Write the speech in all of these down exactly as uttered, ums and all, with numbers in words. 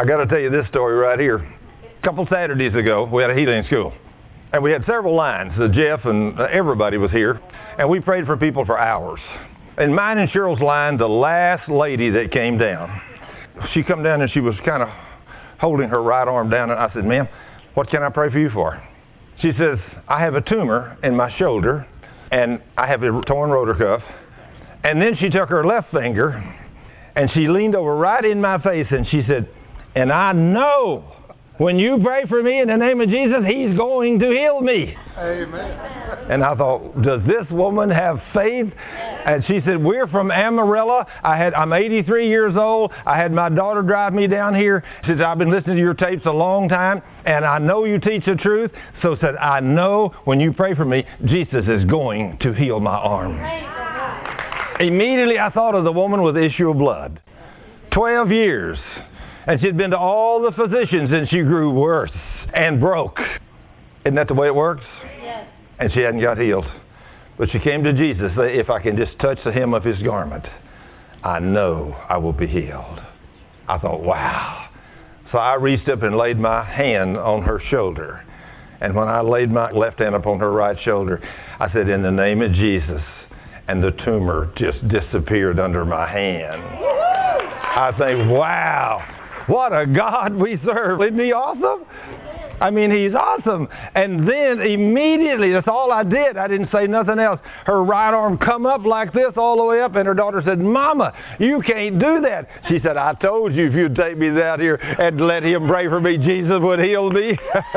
I got to tell you this story right here. A couple Saturdays ago, we had a healing school. And we had several lines. Uh, Jeff and uh, everybody was here. And we prayed for people for hours. In mine and Cheryl's line, the last lady that came down, she come down and she was kind of holding her right arm down. And I said, ma'am, what can I pray for you for? She says, I have a tumor in my shoulder and I have a torn rotor cuff. And then she took her left finger and she leaned over right in my face and she said, and I know when you pray for me in the name of Jesus, he's going to heal me. Amen. And I thought, does this woman have faith? And she said, we're from Amarillo. I had, I'm eighty-three years old. I had my daughter drive me down here. She said, I've been listening to your tapes a long time, and I know you teach the truth. So said, I know when you pray for me, Jesus is going to heal my arm. Immediately I thought of the woman with the issue of blood. Twelve years. And she'd been to all the physicians, and she grew worse and broke. Isn't that the way it works? Yes. And she hadn't got healed. But she came to Jesus, if I can just touch the hem of his garment, I know I will be healed. I thought, wow. So I reached up and laid my hand on her shoulder. And when I laid my left hand upon her right shoulder, I said, in the name of Jesus. And the tumor just disappeared under my hand. I think, wow. What a God we serve. Isn't he awesome? I mean, he's awesome. And then immediately, that's all I did. I didn't say nothing else. Her right arm come up like this all the way up, and her daughter said, Mama, you can't do that. She said, I told you if you'd take me out here and let him pray for me, Jesus would heal me.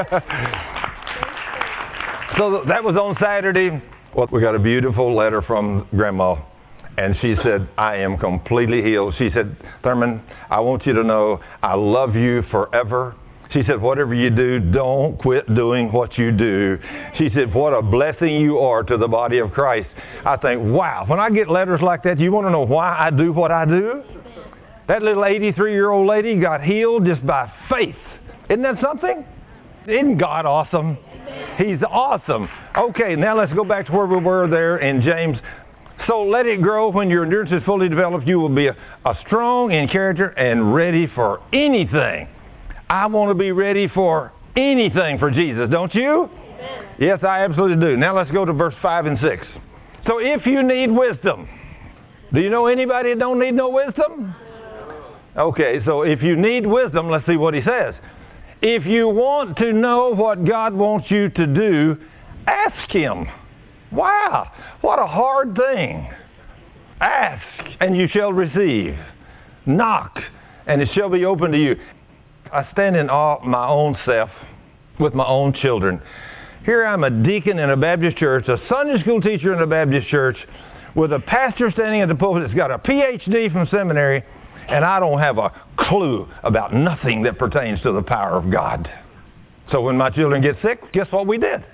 So that was on Saturday. Well, we got a beautiful letter from Grandma. And she said, I am completely healed. She said, Thurman, I want you to know I love you forever. She said, whatever you do, don't quit doing what you do. She said, what a blessing you are to the body of Christ. I think, wow, when I get letters like that, you want to know why I do what I do? That little eighty-three-year-old lady got healed just by faith. Isn't that something? Isn't God awesome? He's awesome. Okay, now let's go back to where we were there in James. So let it grow. When your endurance is fully developed, you will be a, a strong in character and ready for anything. I want to be ready for anything for Jesus, don't you? Amen. Yes, I absolutely do. Now let's go to verse five and six. So if you need wisdom, do you know anybody that don't need no wisdom? Okay, so if you need wisdom, let's see what he says. If you want to know what God wants you to do, ask him. Wow, what a hard thing. Ask, and you shall receive. Knock, and it shall be open to you. I stand in awe of my own self with my own children. Here I'm a deacon in a Baptist church, a Sunday school teacher in a Baptist church, with a pastor standing at the pulpit that's got a P H D from seminary, and I don't have a clue about nothing that pertains to the power of God. So when my children get sick, guess what we did?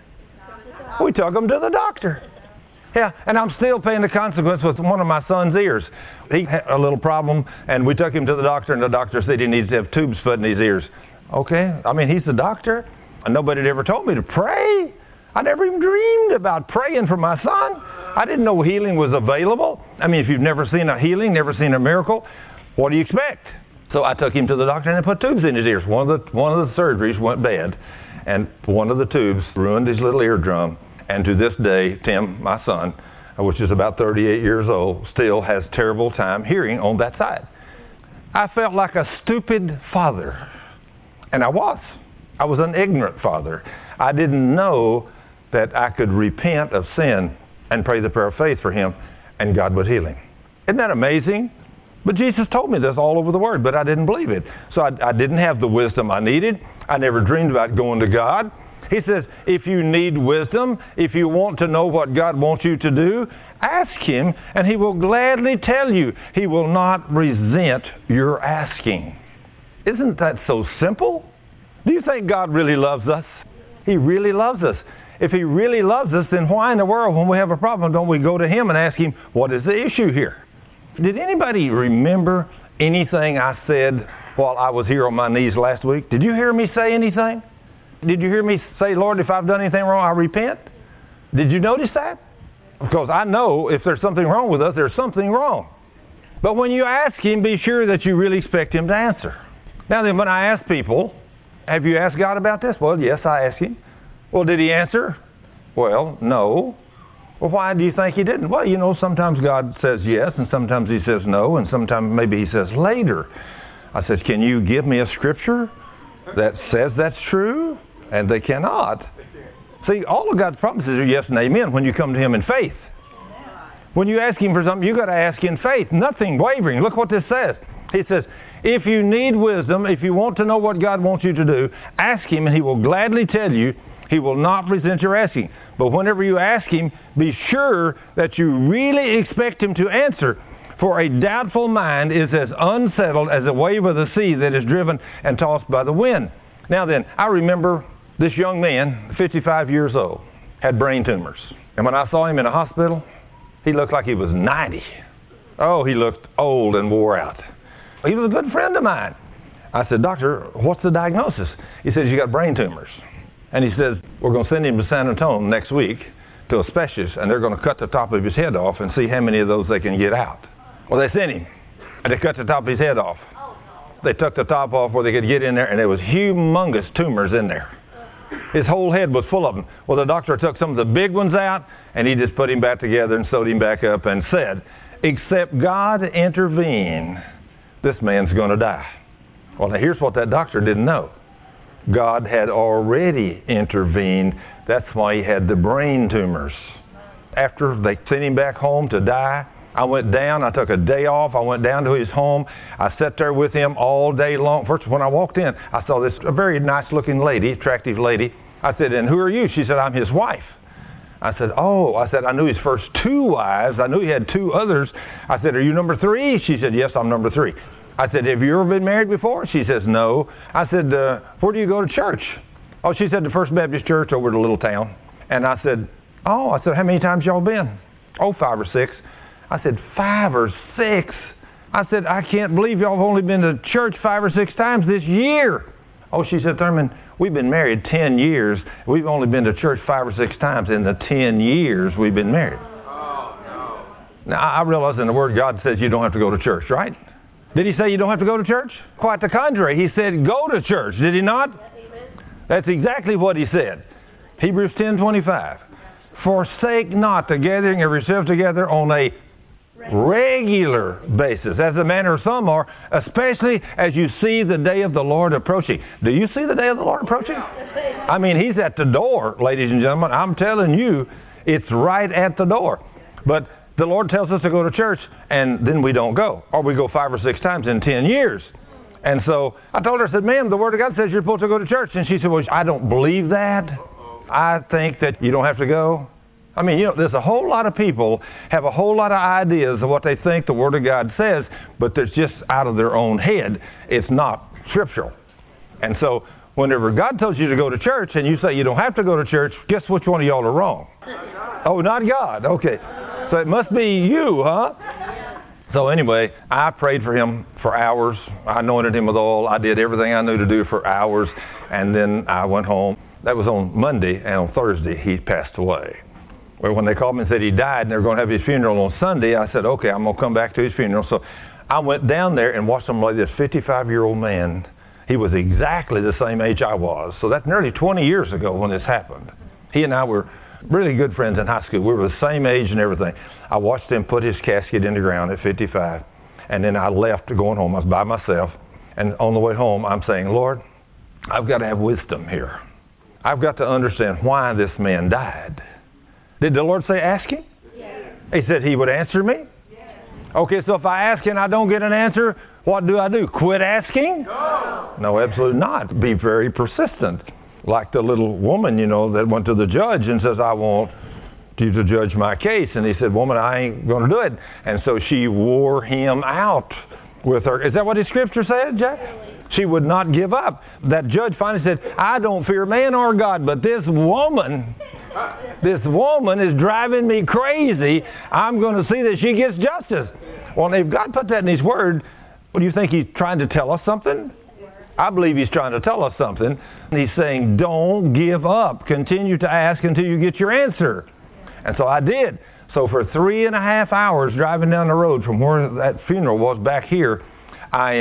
We took them to the doctor. Yeah, and I'm still paying the consequence with one of my son's ears. He had a little problem, and we took him to the doctor, and the doctor said he needs to have tubes put in his ears. Okay, I mean, he's the doctor, and nobody had ever told me to pray. I never even dreamed about praying for my son. I didn't know healing was available. I mean, if you've never seen a healing, never seen a miracle, what do you expect? So I took him to the doctor, and they put tubes in his ears. One of the, one of the surgeries went bad, and one of the tubes ruined his little eardrum. And to this day, Tim, my son, which is about thirty-eight years old, still has terrible time hearing on that side. I felt like a stupid father. And I was. I was an ignorant father. I didn't know that I could repent of sin and pray the prayer of faith for him, and God would heal him. Isn't that amazing? But Jesus told me this all over the Word, but I didn't believe it. So I, I didn't have the wisdom I needed. I never dreamed about going to God. He says, if you need wisdom, if you want to know what God wants you to do, ask him, and he will gladly tell you. He will not resent your asking. Isn't that so simple? Do you think God really loves us? He really loves us. If he really loves us, then why in the world, when we have a problem, don't we go to him and ask him, what is the issue here? Did anybody remember anything I said while I was here on my knees last week? Did you hear me say anything? Did you hear me say, Lord, if I've done anything wrong, I repent? Did you notice that? Because I know if there's something wrong with us, there's something wrong. But when you ask him, be sure that you really expect him to answer. Now then, when I ask people, have you asked God about this? Well, yes, I asked him. Well, did he answer? Well, no. Well, why do you think he didn't? Well, you know, sometimes God says yes, and sometimes he says no, and sometimes maybe he says later. I said, can you give me a scripture that says that's true? And they cannot. See, all of God's promises are yes and amen when you come to him in faith. When you ask him for something, you got to ask in faith, nothing wavering. Look what this says. He says, if you need wisdom, if you want to know what God wants you to do, ask him and he will gladly tell you. He will not resent your asking. But whenever you ask him, be sure that you really expect him to answer. For a doubtful mind is as unsettled as a wave of the sea that is driven and tossed by the wind. Now then, I remember this young man, fifty-five years old, had brain tumors. And when I saw him in a hospital, he looked like he was ninety. Oh, he looked old and wore out. He was a good friend of mine. I said, doctor, what's the diagnosis? He says, you got brain tumors. And he says, we're going to send him to San Antonio next week to a specialist, and they're going to cut the top of his head off and see how many of those they can get out. Well, they sent him, and they cut the top of his head off. They took the top off where they could get in there, and there was humongous tumors in there. His whole head was full of them. Well, the doctor took some of the big ones out, and he just put him back together and sewed him back up and said, except God intervene, this man's going to die. Well, now here's what that doctor didn't know. God had already intervened. That's why he had the brain tumors. After they sent him back home to die, I went down. I took a day off. I went down to his home. I sat there with him all day long. First, when I walked in, I saw this a very nice-looking lady, attractive lady. I said, and who are you? She said, I'm his wife. I said, oh. I said, I knew his first two wives. I knew he had two others. I said, are you number three? She said, yes, I'm number three. I said, have you ever been married before? She says, no. I said, uh, where do you go to church? Oh, she said, the First Baptist Church over at a little town. And I said, oh, I said, how many times y'all been? Oh, five or six. I said, five or six? I said, I can't believe y'all have only been to church five or six times this year. Oh, she said, Thurman, we've been married ten years. We've only been to church five or six times in the ten years we've been married. Oh, no. Now, I realize in the Word God says you don't have to go to church, right? Did he say you don't have to go to church? Quite the contrary. He said go to church. Did he not? That's exactly what he said. Hebrews ten twenty-five. Forsake not the gathering of yourselves together on a regular basis, as the manner of some are, especially as you see the day of the Lord approaching. Do you see the day of the Lord approaching? I mean, he's at the door, ladies and gentlemen. I'm telling you, it's right at the door. But the Lord tells us to go to church, and then we don't go. Or we go five or six times in ten years. And so I told her, I said, ma'am, the Word of God says you're supposed to go to church. And she said, well, I don't believe that. I think that you don't have to go. I mean, you know, there's a whole lot of people have a whole lot of ideas of what they think the Word of God says, but it's just out of their own head. It's not scriptural. And so whenever God tells you to go to church and you say you don't have to go to church, guess which one of y'all are wrong? Oh, not God. Okay. So it must be you, huh? So anyway, I prayed for him for hours. I anointed him with oil. I did everything I knew to do for hours. And then I went home. That was on Monday, and on Thursday he passed away. Well, when they called me and said he died and they were going to have his funeral on Sunday, I said, okay, I'm going to come back to his funeral. So I went down there and watched him like this fifty-five-year-old man. He was exactly the same age I was. So that's nearly twenty years ago when this happened. He and I were really good friends in high school. We were the same age and everything. I watched him put his casket in the ground at fifty-five. And then I left going home. I was by myself. And on the way home, I'm saying, Lord, I've got to have wisdom here. I've got to understand why this man died. Did the Lord say ask him? Yes. He said he would answer me? Yes. Okay, so if I ask and I don't get an answer, what do I do? Quit asking? No. No, absolutely not. Be very persistent. Like the little woman, you know, that went to the judge and says, I want you to judge my case. And he said, woman, I ain't going to do it. And so she wore him out with her. Is that what his scripture said, Jack? She would not give up. That judge finally said, I don't fear man or God, but this woman, this woman is driving me crazy. I'm going to see that she gets justice. Well, if God put that in his word, what do you think he's trying to tell us something? I believe he's trying to tell us something. He's saying, don't give up. Continue to ask until you get your answer. And so I did. So for three and a half hours driving down the road from where that funeral was back here, I am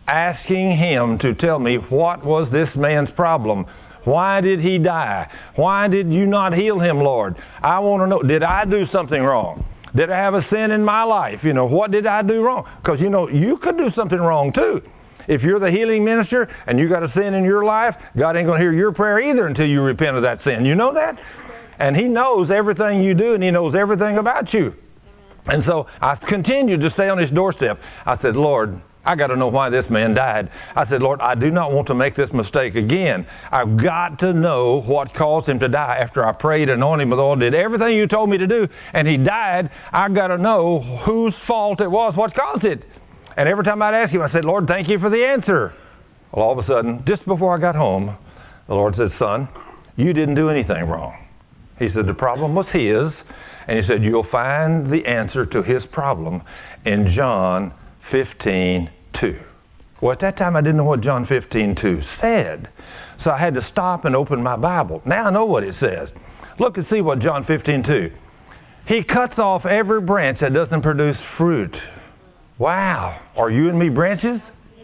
asking him to tell me what was this man's problem. Why did he die? Why did you not heal him, Lord? I want to know, did I do something wrong? Did I have a sin in my life? You know, what did I do wrong? Because, you know, you could do something wrong too. If you're the healing minister and you got a sin in your life, God ain't going to hear your prayer either until you repent of that sin. You know that? And he knows everything you do, and he knows everything about you. And so I continued to stay on his doorstep. I said, Lord, I got to know why this man died. I said, Lord, I do not want to make this mistake again. I've got to know what caused him to die. After I prayed and anointed him with oil, did everything you told me to do, and he died, I've got to know whose fault it was, what caused it. And every time I'd ask him, I said, Lord, thank you for the answer. Well, all of a sudden, just before I got home, the Lord said, son, you didn't do anything wrong. He said, the problem was his. And he said, you'll find the answer to his problem in John fifteen two. Well, at that time, I didn't know what John fifteen two said. So I had to stop and open my Bible. Now I know what it says. Look and see what John fifteen two. He cuts off every branch that doesn't produce fruit. Wow. Are you and me branches?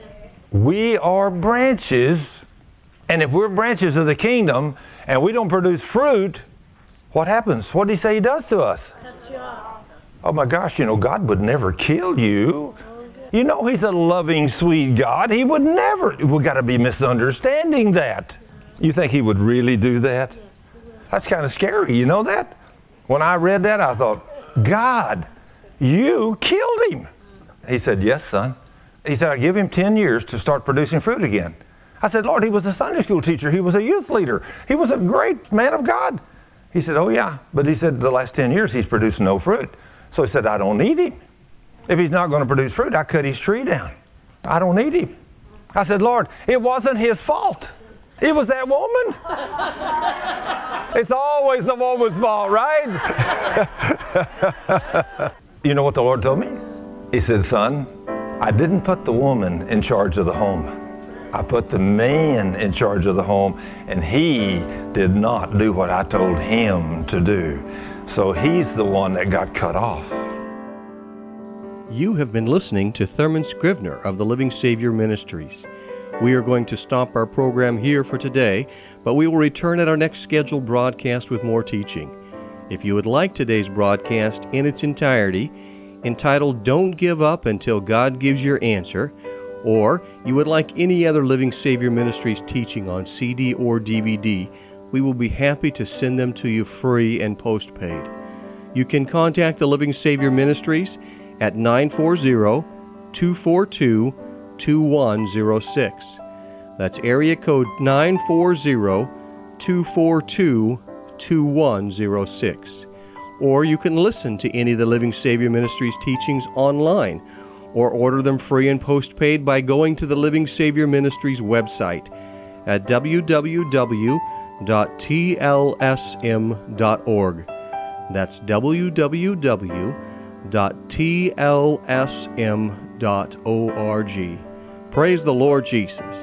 We are branches. And if we're branches of the kingdom and we don't produce fruit, what happens? What did he say he does to us? Cut you off. Oh my gosh, you know, God would never kill you. You know, he's a loving, sweet God. He would never. We've got to be misunderstanding that. You think he would really do that? That's kind of scary. You know that? When I read that, I thought, God, you killed him. He said, yes, son. He said, I give him ten years to start producing fruit again. I said, Lord, he was a Sunday school teacher. He was a youth leader. He was a great man of God. He said, oh, yeah. But he said the last ten years he's produced no fruit. So he said, I don't need him. If he's not going to produce fruit, I cut his tree down. I don't need him. I said, Lord, it wasn't his fault. It was that woman. It's always the woman's fault, right? You know what the Lord told me? He said, son, I didn't put the woman in charge of the home. I put the man in charge of the home, and he did not do what I told him to do. So he's the one that got cut off. You have been listening to Thurman Scrivener of the Living Savior Ministries. We are going to stop our program here for today, but we will return at our next scheduled broadcast with more teaching. If you would like today's broadcast in its entirety, entitled Don't Give Up Until God Gives Your Answer, or you would like any other Living Savior Ministries teaching on C D or D V D, we will be happy to send them to you free and postpaid. You can contact the Living Savior Ministries at nine four zero, two four two, two one zero six. That's area code nine four zero, two four two, two one zero six. Or you can listen to any of the Living Savior Ministries teachings online, or order them free and postpaid by going to the Living Savior Ministries website at w w w dot t l s m dot org. That's w w w dot t l s m dot org. Praise the Lord Jesus.